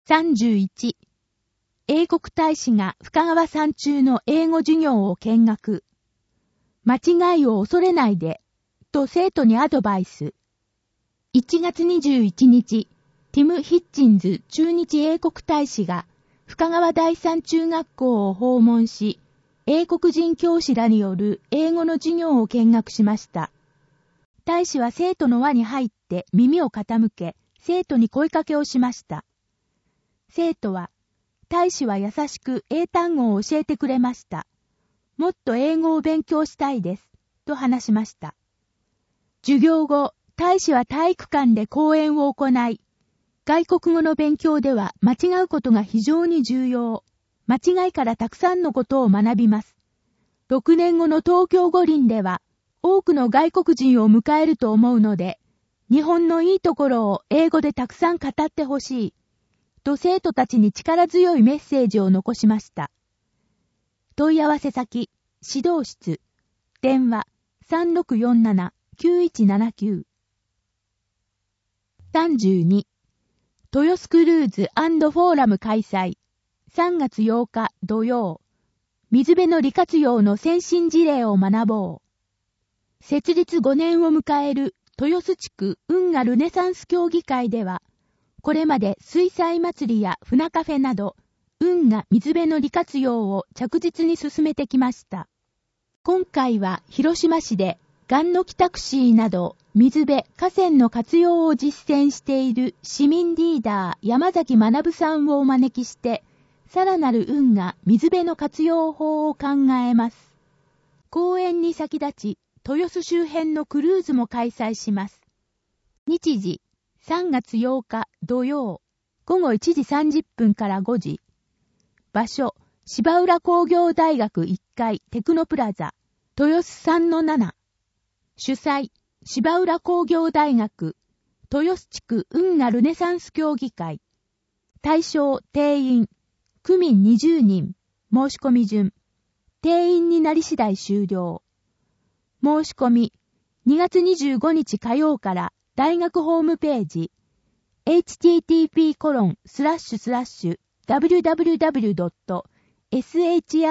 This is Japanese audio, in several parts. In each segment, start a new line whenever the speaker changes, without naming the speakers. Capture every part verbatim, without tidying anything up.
さんじゅういち、英国大使が深川山中の英語授業を見学。間違いを恐れないで、と生徒にアドバイス。いちがつにじゅういちにち、ティム・ヒッチンズ駐日英国大使が深川第三中学校を訪問し、英国人教師らによる英語の授業を見学しました。大使は生徒の輪に入って耳を傾け、生徒に声かけをしました。生徒は、大使は優しく英単語を教えてくれました。もっと英語を勉強したいです、と話しました。授業後、大使は体育館で講演を行い、外国語の勉強では間違うことが非常に重要。間違いからたくさんのことを学びます。ろくねんごの東京五輪では、多くの外国人を迎えると思うので、日本のいいところを英語でたくさん語ってほしい。と生徒たちに力強いメッセージを残しました。問い合わせ先、指導室、電話 さんろくよんななきゅういちななきゅう。さんじゅうに、豊洲クルーズ&フォーラム開催。さんがつようか土曜。水辺の利活用の先進事例を学ぼう。設立ごねんを迎える豊洲地区運河ルネサンス協議会では、これまで水彩祭りや船カフェなど、運河水辺の利活用を着実に進めてきました。今回は広島市で、ガンノキタクシーなど、水辺、河川の活用を実践している市民リーダー山崎学さんをお招きして、さらなる運河水辺の活用法を考えます。講演に先立ち、豊洲周辺のクルーズも開催します。日時、さんがつようか土曜、ごごいちじさんじゅっぷんからごじ。場所、芝浦工業大学いっかいテクノプラザ、豊洲 さんのなな。主催、芝浦工業大学、豊洲地区運河ルネサンス協議会。対象、定員、区民にじゅうにん、申し込み順。定員になり次第終了。申し込み、にがつにじゅうごにち火曜から大学ホームページ、エイチティーティーピーコロンスラッシュスラッシュダブリューダブリューダブリュードットシバウ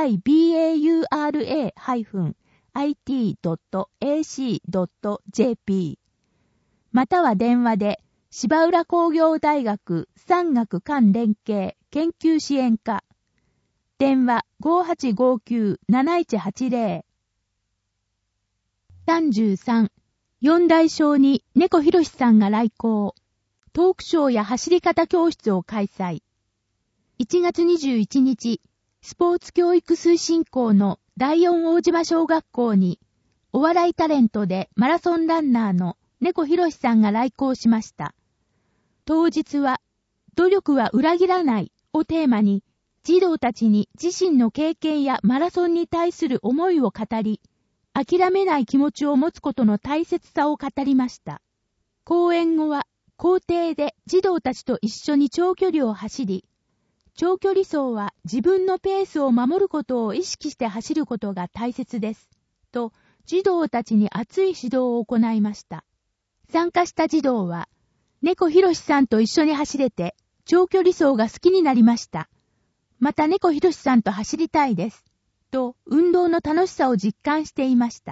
ラ アイティードットエーシードットジェーピー または電話で芝浦工業大学産学官連携研究支援課電話 ごはちごきゅうなないちはちぜろ。さんじゅうさん、四大小に猫ひろしさんが来校。トークショーや走り方教室を開催。いちがつにじゅういちにち、スポーツ教育推進校の第四大島小学校に、お笑いタレントでマラソンランナーの猫ひろしさんが来校しました。当日は、努力は裏切らないをテーマに、児童たちに自身の経験やマラソンに対する思いを語り、諦めない気持ちを持つことの大切さを語りました。講演後は、校庭で児童たちと一緒に長距離を走り、長距離走は自分のペースを守ることを意識して走ることが大切です。と、児童たちに熱い指導を行いました。参加した児童は、猫ひろしさんと一緒に走れて、長距離走が好きになりました。また猫ひろしさんと走りたいです。と、運動の楽しさを実感していました。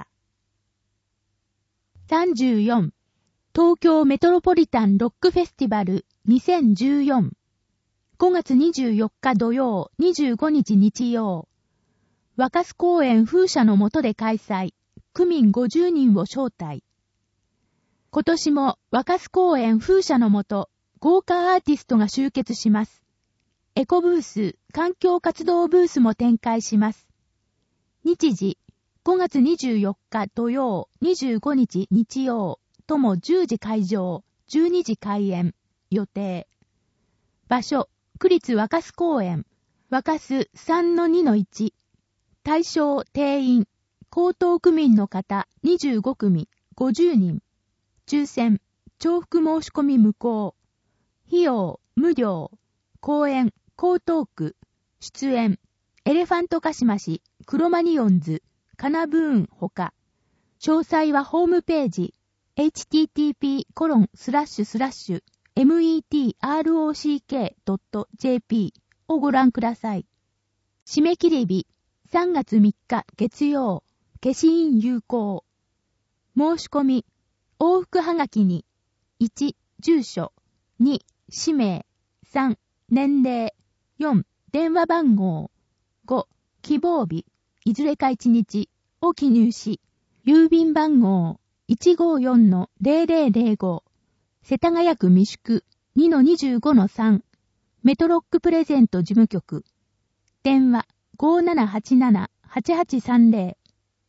さんじゅうよん、東京メトロポリタンロックフェスティバルにせんじゅうよん。ごがつにじゅうよっか土曜、にじゅうごにち日曜。若洲公園風車の下で開催。区民ごじゅうにんを招待。今年も若洲公園風車の下、豪華アーティストが集結します。エコブース、環境活動ブースも展開します。日時、ごがつにじゅうよっか土曜、にじゅうごにち日曜、ともじゅうじ開場、じゅうにじ開演、予定。場所、区立若洲公園、若洲 さんのにのいち。対象、定員、江東区民の方にじゅうごくみ、ごじゅうにん。抽選、重複申し込み無効。費用、無料。公演、江東区。出演、エレファントカシマシ、クロマニオンズ、カナブーンほか。詳細はホームページ、エイチティーティーピーコロンスラッシュスラッシュメトロックドットジェーピー をご覧ください。締め切り日、さんがつみっか月曜、消印有効。申し込み、往復はがきに、いち、住所、に、氏名、さん、年齢、よん、電話番号、ご、希望日、いずれかいちにちを記入し、郵便番号 いちごよんのゼロゼロゼロご、世田谷区三宿 にのにじゅうごのさん、メトロックプレゼント事務局。電話 ごーななはちななはちはちさんゼロ。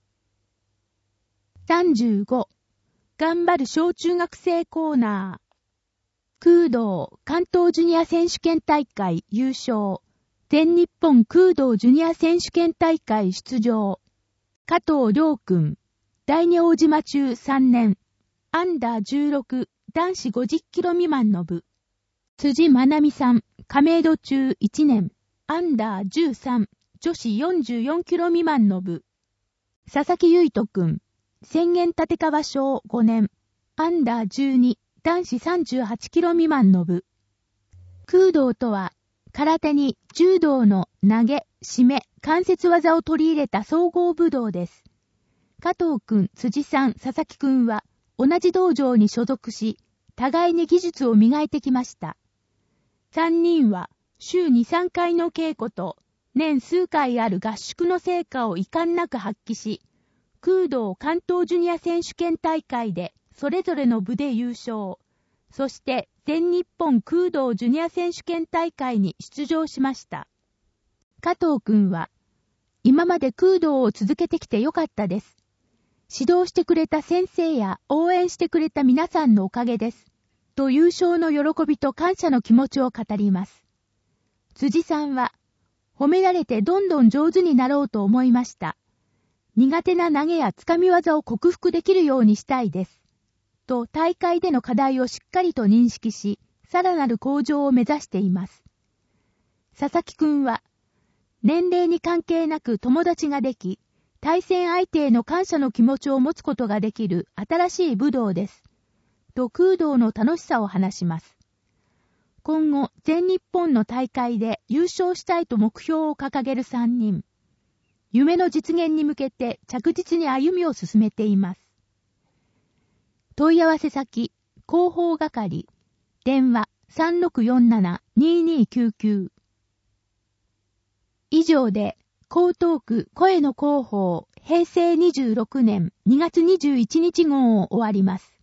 さんじゅうご. 頑張る小中学生コーナー。空道関東ジュニア選手権大会優勝。全日本空道ジュニア選手権大会出場。加藤亮君。第二大島中さんねん。アンダーじゅうろく男子ごじゅっキロ未満の部。辻まなみさん。亀戸中いちねん。アンダーじゅうさん女子よんじゅうよんキロ未満の部。佐々木結人君。宣言立川小ごねん。アンダーじゅうに男子さんじゅうはちキロ未満の部。空道とは、空手に柔道の投げ、締め、関節技を取り入れた総合武道です。加藤くん、辻さん、佐々木くんは同じ道場に所属し、互いに技術を磨いてきました。三人は週にさんかいの稽古と年数回ある合宿の成果を遺憾なく発揮し、空道関東ジュニア選手権大会でそれぞれの部で優勝。そして全日本空道ジュニア選手権大会に出場しました。加藤くんは、今まで空道を続けてきてよかったです。指導してくれた先生や応援してくれた皆さんのおかげです。と優勝の喜びと感謝の気持ちを語ります。辻さんは、褒められてどんどん上手になろうと思いました。苦手な投げやつかみ技を克服できるようにしたいです。と大会での課題をしっかりと認識し、さらなる向上を目指しています。佐々木くんは、年齢に関係なく友達ができ、対戦相手への感謝の気持ちを持つことができる新しい武道です。と空道の楽しさを話します。今後、全日本の大会で優勝したいと目標を掲げるさんにん。夢の実現に向けて着実に歩みを進めています。問い合わせ先、広報係、電話 さんろくよんななにーにーきゅうきゅう。以上で、江東区声の広報、へいせいにじゅうろくねんにがつにじゅういちにち号を終わります。